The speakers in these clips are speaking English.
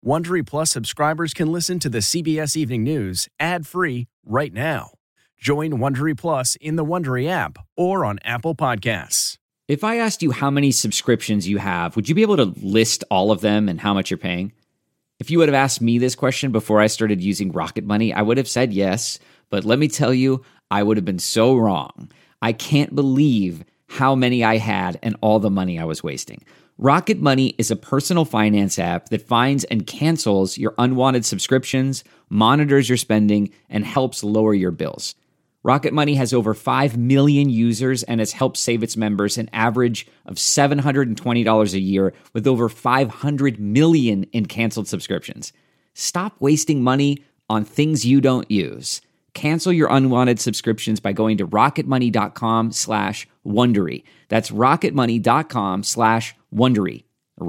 Wondery Plus subscribers can listen to the CBS Evening News ad-free right now. Join Wondery Plus in the Wondery app or on Apple Podcasts. If I asked you how many subscriptions you have, would you be able to list all of them and how much you're paying? If you would have asked me this question before I started using Rocket Money, I would have said yes, but let me tell you, I would have been so wrong. I can't believe how many I had and all the money I was wasting. Rocket Money is a personal finance app that finds and cancels your unwanted subscriptions, monitors your spending, and helps lower your bills. Rocket Money has over 5 million users and has helped save its members an average of $720 a year with over 500 million in canceled subscriptions. Stop wasting money on things you don't use. Cancel your unwanted subscriptions by going to rocketmoney.com/Wondery. That's rocketmoney.com/Wondery.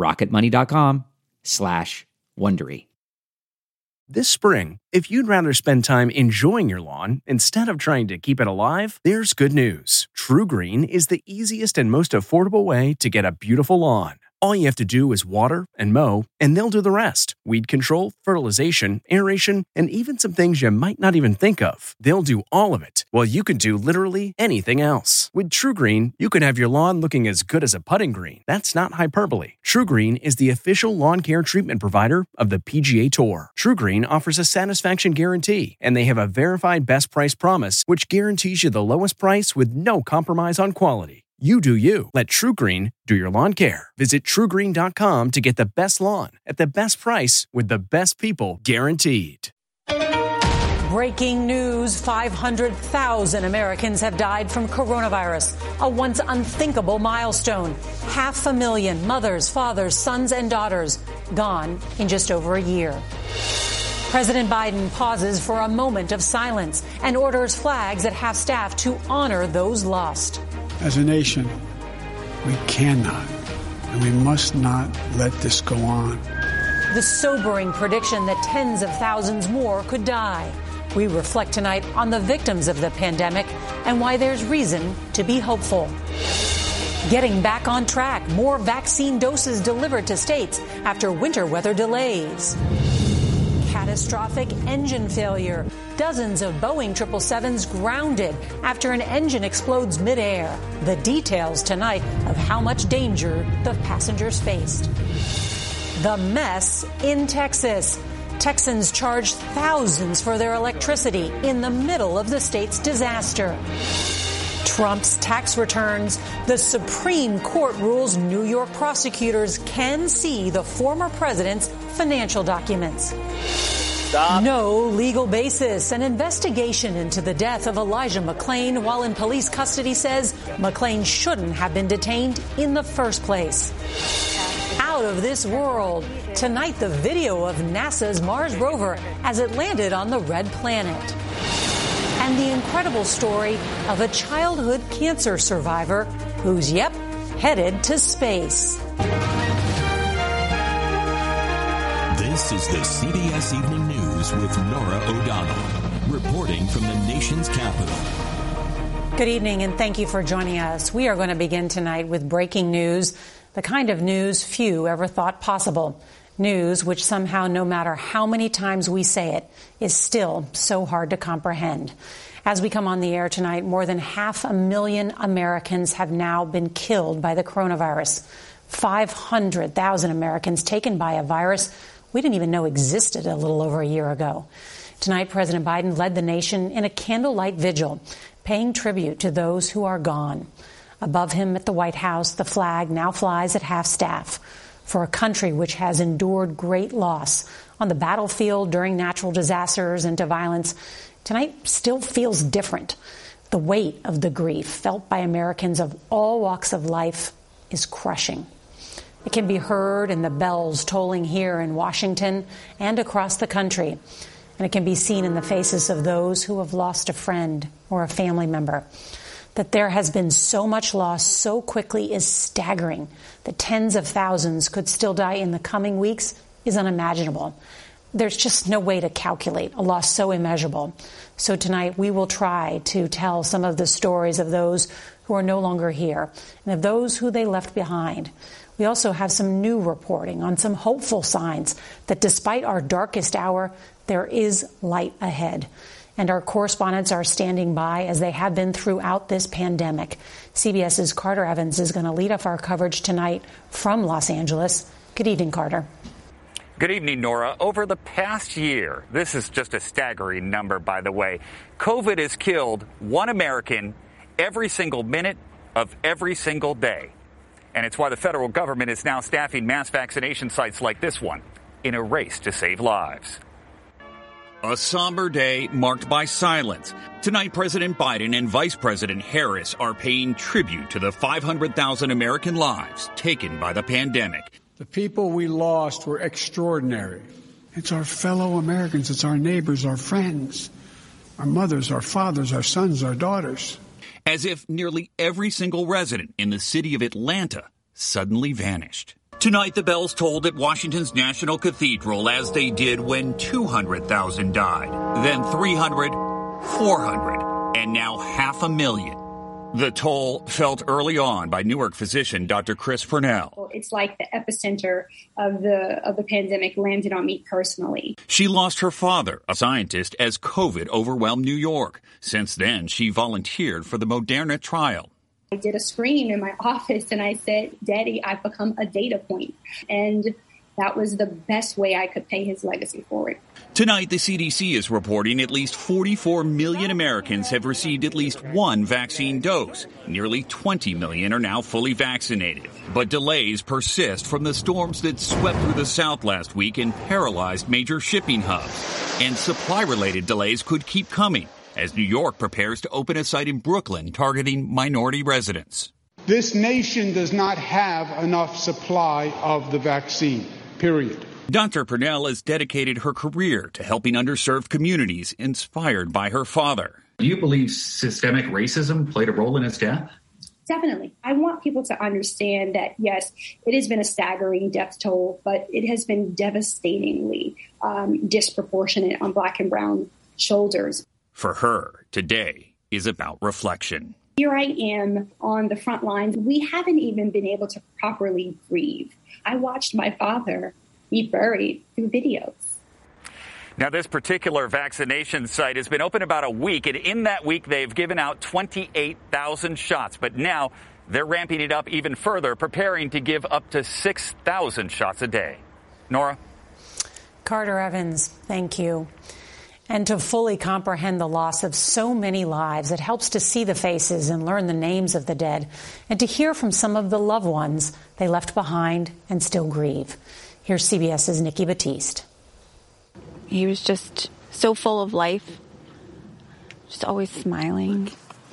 rocketmoney.com/Wondery. This spring, if you'd rather spend time enjoying your lawn instead of trying to keep it alive, there's good news. True Green is the easiest and most affordable way to get a beautiful lawn. All you have to do is water and mow, and they'll do the rest. Weed control, fertilization, aeration, and even some things you might not even think of. They'll do all of it, while you can do literally anything else. With True Green, you can have your lawn looking as good as a putting green. That's not hyperbole. True Green is the official lawn care treatment provider of the PGA Tour. True Green offers a satisfaction guarantee, and they have a verified best price promise, which guarantees you the lowest price with no compromise on quality. You do you. Let True Green do your lawn care. Visit TrueGreen.com to get the best lawn at the best price with the best people guaranteed. Breaking news, 500,000 Americans have died from coronavirus, a once unthinkable milestone. 500,000 mothers, fathers, sons, and daughters gone in just over a year. President Biden pauses for a moment of silence and orders flags at half-staff to honor those lost. As a nation, we cannot and we must not let this go on. The sobering prediction that tens of thousands more could die. We reflect tonight on the victims of the pandemic and why there's reason to be hopeful. Getting back on track, more vaccine doses delivered to states after winter weather delays. Catastrophic engine failure. Dozens of Boeing 777s grounded after an engine explodes midair. The details tonight of how much danger the passengers faced. The mess in Texas. Texans charged thousands for their electricity in the middle of the state's disaster. Trump's tax returns. The Supreme Court rules New York prosecutors can see the former president's financial documents. Stop. No legal basis. An investigation into the death of Elijah McClain while in police custody says McClain shouldn't have been detained in the first place. Out of this world. Tonight, the video of NASA's Mars rover as it landed on the red planet. And the incredible story of a childhood cancer survivor who's, headed to space. This is the CBS Evening News with Norah O'Donnell, reporting from the nation's capital. Good evening, and thank you for joining us. We are going to begin tonight with breaking news, the kind of news few ever thought possible. News which somehow, no matter how many times we say it, is still so hard to comprehend. As we come on the air tonight, more than 500,000 Americans have now been killed by the coronavirus. 500,000 Americans taken by a virus we didn't even know existed a little over a year ago. Tonight, President Biden led the nation in a candlelight vigil, paying tribute to those who are gone. Above him at the White House, the flag now flies at half-staff. For a country which has endured great loss on the battlefield during natural disasters and to violence, tonight still feels different. The weight of the grief felt by Americans of all walks of life is crushing. It can be heard in the bells tolling here in Washington and across the country. And it can be seen in the faces of those who have lost a friend or a family member. That there has been so much loss so quickly is staggering. That tens of thousands could still die in the coming weeks is unimaginable. There's just no way to calculate a loss so immeasurable. So tonight we will try to tell some of the stories of those who are no longer here and of those who they left behind. We also have some new reporting on some hopeful signs that despite our darkest hour, there is light ahead. And our correspondents are standing by as they have been throughout this pandemic. CBS's Carter Evans is going to lead off our coverage tonight from Los Angeles. Good evening, Carter. Good evening, Nora. Over the past year, this is just a staggering number, by the way, COVID has killed one American every single minute of every single day. And it's why the federal government is now staffing mass vaccination sites like this one in a race to save lives. A somber day marked by silence. Tonight, President Biden and Vice President Harris are paying tribute to the 500,000 American lives taken by the pandemic. The people we lost were extraordinary. It's our fellow Americans. It's our neighbors, our friends, our mothers, our fathers, our sons, our daughters. As if nearly every single resident in the city of Atlanta suddenly vanished. Tonight, the bells tolled at Washington's National Cathedral as they did when 200,000 died, then 300, 400, and now 500,000. The toll felt early on by Newark physician Dr. Chris Purnell. It's like the epicenter of the pandemic landed on me personally. She lost her father, a scientist, as COVID overwhelmed New York. Since then, she volunteered for the Moderna trial. I did a screen in my office and I said, Daddy, I've become a data point. And that was the best way I could pay his legacy forward. Tonight, the CDC is reporting at least 44 million Americans have received at least one vaccine dose. Nearly 20 million are now fully vaccinated. But delays persist from the storms that swept through the South last week and paralyzed major shipping hubs. And supply-related delays could keep coming as New York prepares to open a site in Brooklyn targeting minority residents. This nation does not have enough supply of the vaccine, period. Dr. Purnell has dedicated her career to helping underserved communities inspired by her father. Do you believe systemic racism played a role in his death? Definitely. I want people to understand that, yes, it has been a staggering death toll, but it has been devastatingly disproportionate on Black and brown shoulders. For her, today is about reflection. Here I am on the front lines. We haven't even been able to properly grieve. I watched my father be buried through videos. Now, this particular vaccination site has been open about a week, and in that week, they've given out 28,000 shots. But now they're ramping it up even further, preparing to give up to 6,000 shots a day. Nora? Carter Evans, thank you. And to fully comprehend the loss of so many lives, it helps to see the faces and learn the names of the dead, and to hear from some of the loved ones they left behind and still grieve. Here's CBS's Nikki Battiste. He was just so full of life, just always smiling.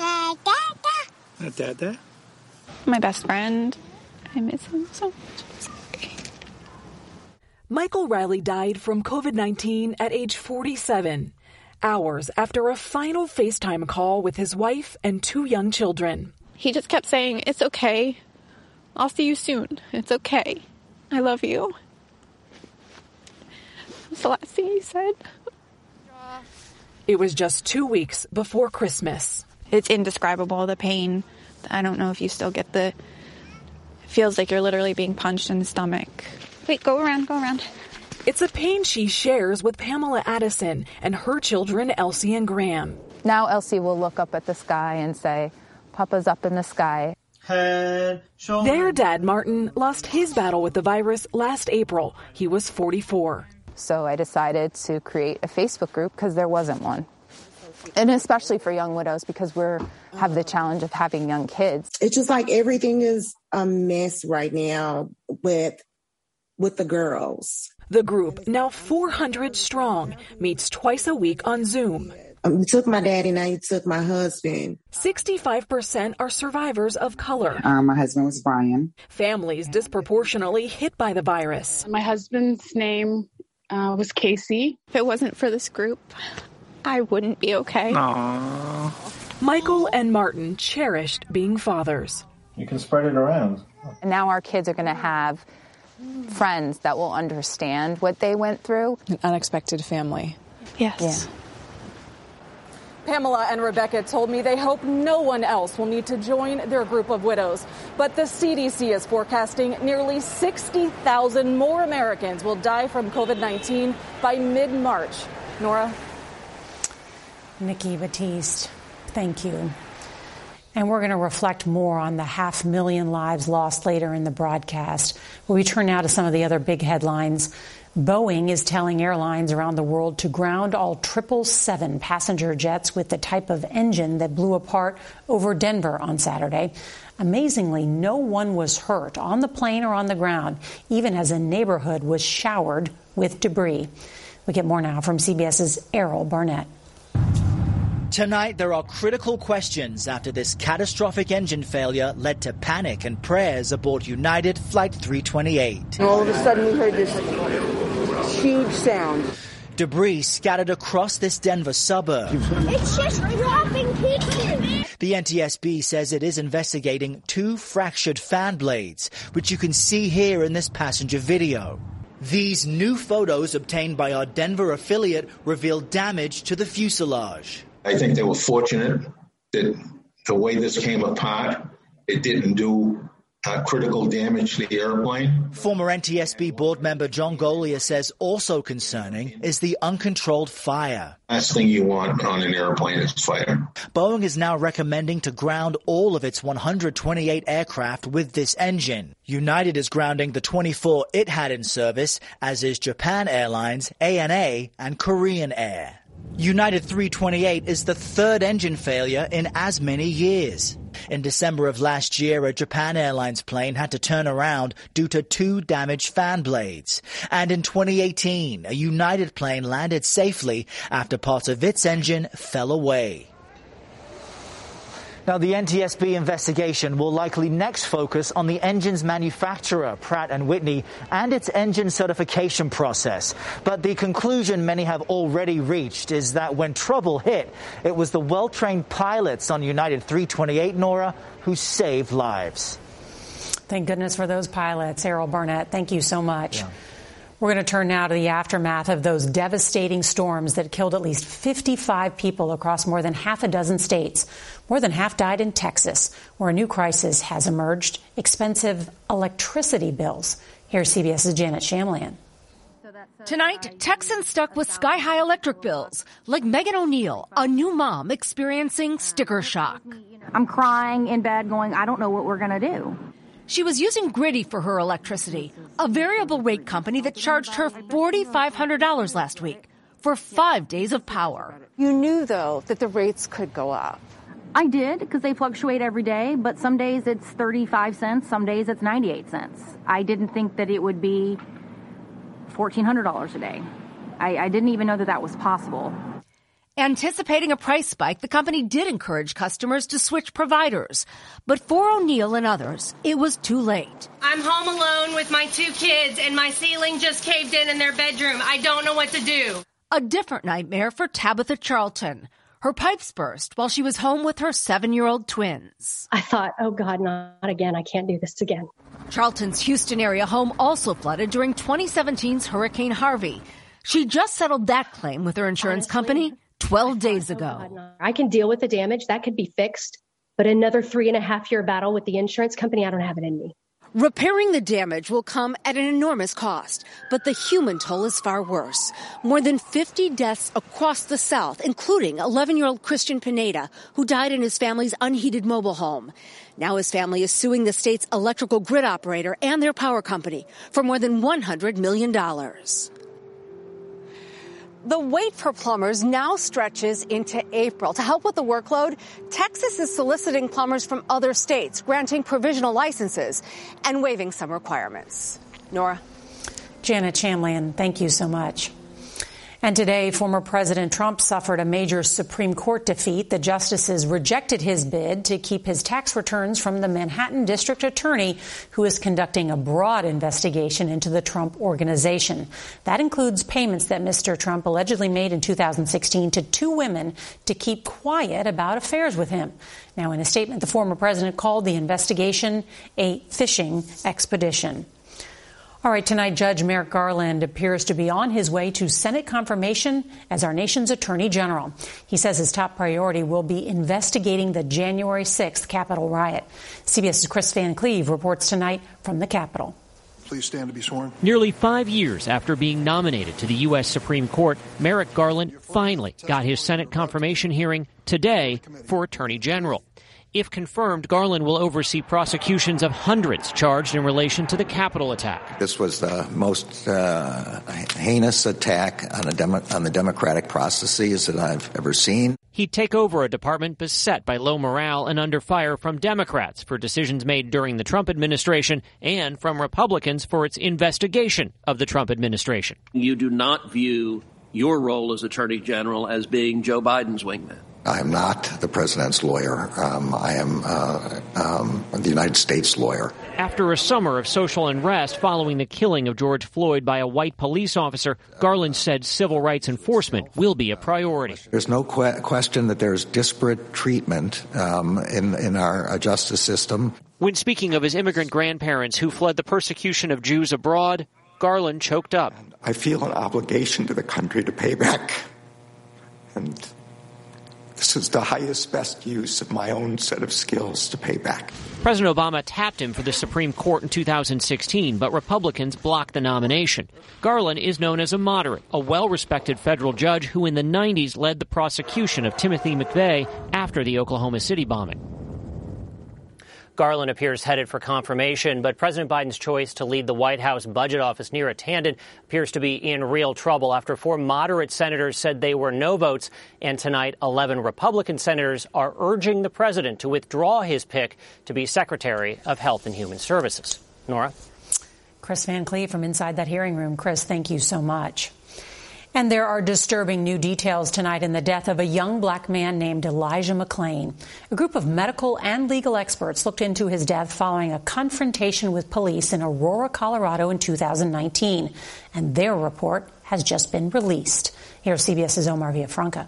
Dada. My best friend. I miss him so much. Michael Riley died from COVID-19 at age 47, hours after a final FaceTime call with his wife and 2 young children. He just kept saying, "It's okay. I'll see you soon. It's okay. I love you." That's the last thing he said. It was just 2 weeks before Christmas. It's indescribable, the pain. I don't know if you still get it feels like you're literally being punched in the stomach. Wait, go around. It's a pain she shares with Pamela Addison and her children, Elsie and Graham. Now Elsie will look up at the sky and say, "Papa's up in the sky." Their dad, Martin, lost his battle with the virus last April. He was 44. So I decided to create a Facebook group because there wasn't one. And especially for young widows, because we have the challenge of having young kids. It's just like everything is a mess right now with the girls. The group, now 400 strong, meets twice a week on Zoom. You took my daddy, now you took my husband. 65% are survivors of color. My husband was Brian. Families disproportionately hit by the virus. My husband's name was Casey. If it wasn't for this group, I wouldn't be okay. Aww. Michael and Martin cherished being fathers. You can spread it around. And now our kids are going to have friends that will understand what they went through. An unexpected family. Yes. Yeah. Pamela and Rebecca told me they hope no one else will need to join their group of widows. But the CDC is forecasting nearly 60,000 more Americans will die from COVID-19 by mid-March. Nora? Nikki Battiste, thank you. And we're going to reflect more on the 500,000 lives lost later in the broadcast. We turn now to some of the other big headlines. Boeing is telling airlines around the world to ground all 777 passenger jets with the type of engine that blew apart over Denver on Saturday. Amazingly, no one was hurt on the plane or on the ground, even as a neighborhood was showered with debris. We get more now from CBS's Errol Barnett. Tonight, there are critical questions after this catastrophic engine failure led to panic and prayers aboard United Flight 328. And all of a sudden, we heard this huge sound. Debris scattered across this Denver suburb. It's just dropping pieces. The NTSB says it is investigating 2 fractured fan blades, which you can see here in this passenger video. These new photos obtained by our Denver affiliate reveal damage to the fuselage. I think they were fortunate that the way this came apart, it didn't do critical damage to the airplane. Former NTSB board member John Golia says also concerning is the uncontrolled fire. Last thing you want on an airplane is fire. Boeing is now recommending to ground all of its 128 aircraft with this engine. United is grounding the 24 it had in service, as is Japan Airlines, ANA, and Korean Air. United 328 is the 3rd engine failure in as many years. In December of last year, a Japan Airlines plane had to turn around due to 2 damaged fan blades. And in 2018, a United plane landed safely after parts of its engine fell away. Now, the NTSB investigation will likely next focus on the engine's manufacturer, Pratt & Whitney, and its engine certification process. But the conclusion many have already reached is that when trouble hit, it was the well-trained pilots on United 328, Nora, who saved lives. Thank goodness for those pilots. Errol Barnett, thank you so much. Yeah. We're going to turn now to the aftermath of those devastating storms that killed at least 55 people across more than half a dozen states. More than half died in Texas, where a new crisis has emerged: expensive electricity bills. Here's CBS's Janet Shamlian. Tonight, Texans stuck with sky-high electric bills, like Megan O'Neill, a new mom experiencing sticker shock. I'm crying in bed going, I don't know what we're going to do. She was using Griddy for her electricity, a variable rate company that charged her $4,500 last week for 5 days of power. You knew, though, that the rates could go up. I did, because they fluctuate every day, but some days it's 35 cents, some days it's 98 cents. I didn't think that it would be $1,400 a day. I didn't even know that that was possible. Anticipating a price spike, the company did encourage customers to switch providers. But for O'Neill and others, it was too late. I'm home alone with my 2 kids, and my ceiling just caved in their bedroom. I don't know what to do. A different nightmare for Tabitha Charlton. Her pipes burst while she was home with her 7-year-old twins. I thought, oh God, not again. I can't do this again. Charlton's Houston area home also flooded during 2017's Hurricane Harvey. She just settled that claim with her insurance company 12 days ago. I can deal with the damage. That could be fixed. But another 3.5-year battle with the insurance company, I don't have it in me. Repairing the damage will come at an enormous cost, but the human toll is far worse. More than 50 deaths across the South, including 11-year-old Christian Pineda, who died in his family's unheated mobile home. Now his family is suing the state's electrical grid operator and their power company for more than $100 million. The wait for plumbers now stretches into April. To help with the workload, Texas is soliciting plumbers from other states, granting provisional licenses and waiving some requirements. Nora? Janet Shamlian, thank you so much. And today, former President Trump suffered a major Supreme Court defeat. The justices rejected his bid to keep his tax returns from the Manhattan District Attorney, who is conducting a broad investigation into the Trump Organization. That includes payments that Mr. Trump allegedly made in 2016 to 2 women to keep quiet about affairs with him. Now, in a statement, the former president called the investigation a fishing expedition. All right, tonight, Judge Merrick Garland appears to be on his way to Senate confirmation as our nation's Attorney General. He says his top priority will be investigating the January 6th Capitol riot. CBS's Chris Van Cleve reports tonight from the Capitol. Please stand to be sworn. Nearly 5 years after being nominated to the U.S. Supreme Court, Merrick Garland finally got his Senate confirmation hearing today for Attorney General. If confirmed, Garland will oversee prosecutions of hundreds charged in relation to the Capitol attack. This was the most heinous attack on the democratic processes that I've ever seen. He'd take over a department beset by low morale and under fire from Democrats for decisions made during the Trump administration and from Republicans for its investigation of the Trump administration. You do not view your role as Attorney General as being Joe Biden's wingman. I am not the president's lawyer. I am the United States lawyer. After a summer of social unrest following the killing of George Floyd by a white police officer, Garland said civil rights enforcement will be a priority. There's no question that there's disparate treatment in our justice system. When speaking of his immigrant grandparents who fled the persecution of Jews abroad, Garland choked up. I feel an obligation to the country to pay back. And this is the highest, best use of my own set of skills to pay back. President Obama tapped him for the Supreme Court in 2016, but Republicans blocked the nomination. Garland is known as a moderate, a well-respected federal judge who in the 90s led the prosecution of Timothy McVeigh after the Oklahoma City bombing. Garland appears headed for confirmation, but President Biden's choice to lead the White House Budget Office, Neera Tanden, appears to be in real trouble after 4 moderate senators said they were no votes. And tonight, 11 Republican senators are urging the president to withdraw his pick to be Secretary of Health and Human Services. Nora? Chris Van Cleve from inside that hearing room. Chris, thank you so much. And there are disturbing new details tonight in the death of a young black man named Elijah McClain. A group of medical and legal experts looked into his death following a confrontation with police in Aurora, Colorado in 2019. And their report has just been released. Here's CBS's Omar Villafranca.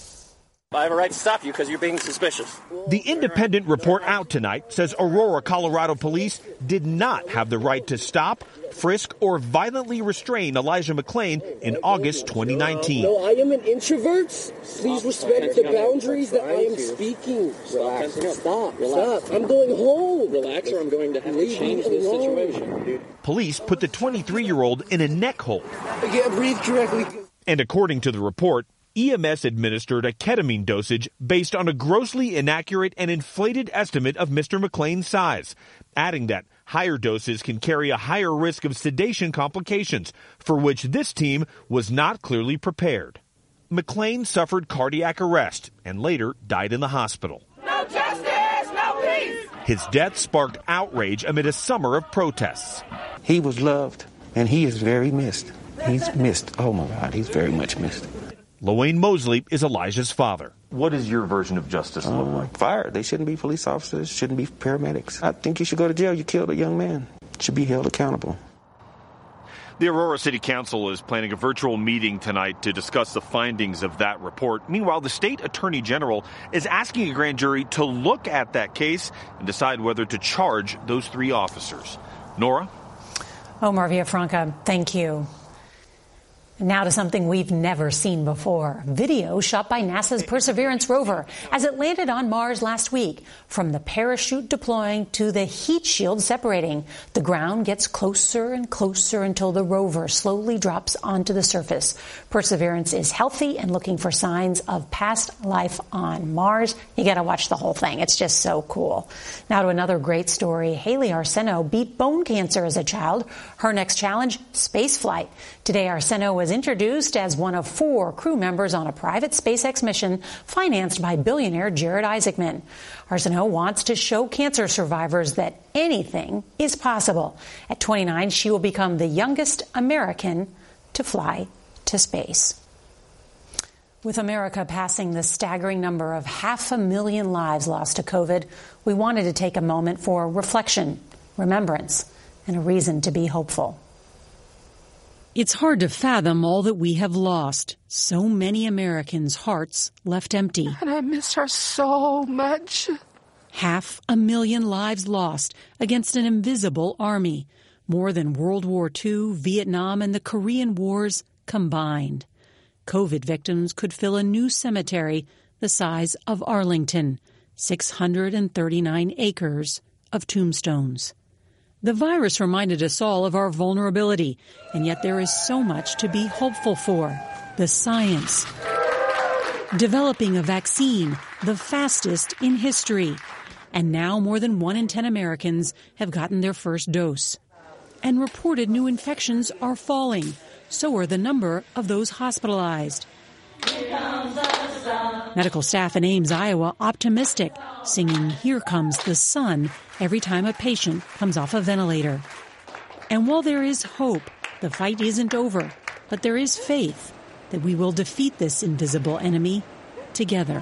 I have a right to stop you because you're being suspicious. The independent report out tonight says Aurora, Colorado police did not have the right to stop, frisk, or violently restrain Elijah McClain in August 2019. No, I am an introvert. Please respect the boundaries that I am speaking. Relax. Stop. I'm going home. Relax or I'm going to have to change this situation. Police put the 23-year-old in a neck hold. I can't breathe correctly. And according to the report, EMS administered a ketamine dosage based on a grossly inaccurate and inflated estimate of Mr. McClain's size, adding that higher doses can carry a higher risk of sedation complications, for which this team was not clearly prepared. McClain suffered cardiac arrest and later died in the hospital. No justice, no peace. His death sparked outrage amid a summer of protests. He was loved, and he is very missed. He's missed. Oh, my God, he's very much missed. LaWayne Mosley is Elijah's father. What does your version of justice look like? Fired. They shouldn't be police officers, shouldn't be paramedics. I think you should go to jail. You killed a young man. Should be held accountable. The Aurora City Council is planning a virtual meeting tonight to discuss the findings of that report. Meanwhile, the state attorney general is asking a grand jury to look at that case and decide whether to charge those 3 officers. Nora? Omar Villafranca, thank you. Now to something we've never seen before. Video shot by NASA's Perseverance rover as it landed on Mars last week. From the parachute deploying to the heat shield separating, the ground gets closer and closer until the rover slowly drops onto the surface. Perseverance is healthy and looking for signs of past life on Mars. You got to watch the whole thing. It's just so cool. Now to another great story. Haley Arsenault beat bone cancer as a child. Her next challenge, spaceflight. Today, Arsenault was introduced as one of 4 crew members on a private SpaceX mission financed by billionaire Jared Isaacman. Arsenault wants to show cancer survivors that anything is possible. At 29, she will become the youngest American to fly to space. With America passing the staggering number of 500,000 lives lost to COVID, we wanted to take a moment for reflection, remembrance, and a reason to be hopeful. It's hard to fathom all that we have lost. So many Americans' hearts left empty. And I miss her so much. 500,000 lives lost against an invisible army. more than World War II, Vietnam, and the Korean Wars combined. COVID victims could fill a new cemetery the size of Arlington, 639 acres of tombstones. The virus reminded us all of our vulnerability, and yet there is so much to be hopeful for. The science. Developing a vaccine, the fastest in history. And now more than 1 in 10 Americans have gotten their first dose. And reported new infections are falling. So are the number of those hospitalized. Medical staff in Ames, Iowa, optimistic, singing "Here Comes the Sun" every time a patient comes off a ventilator. And while there is hope, the fight isn't over, but there is faith that we will defeat this invisible enemy together.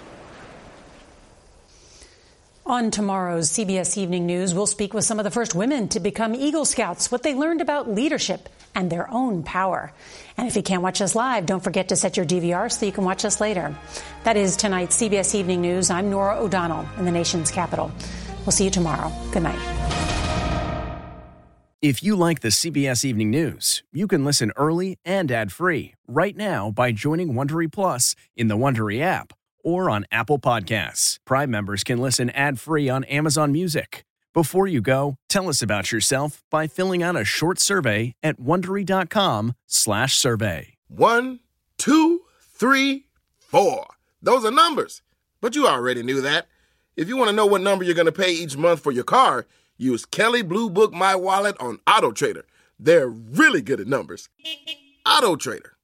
On tomorrow's CBS Evening News, we'll speak with some of the first women to become Eagle Scouts, what they learned about leadership and their own power. And if you can't watch us live, don't forget to set your DVR so you can watch us later. That is tonight's CBS Evening News. I'm Norah O'Donnell in the nation's capital. We'll see you tomorrow. Good night. If you like the CBS Evening News, you can listen early and ad-free right now by joining Wondery Plus in the Wondery app or on Apple Podcasts. Prime members can listen ad-free on Amazon Music. Before you go, tell us about yourself by filling out a short survey at Wondery.com/survey. 1, 2, 3, 4. Those are numbers. But you already knew that. If you want to know what number you're going to pay each month for your car, use Kelley Blue Book My Wallet on AutoTrader. They're really good at numbers. AutoTrader.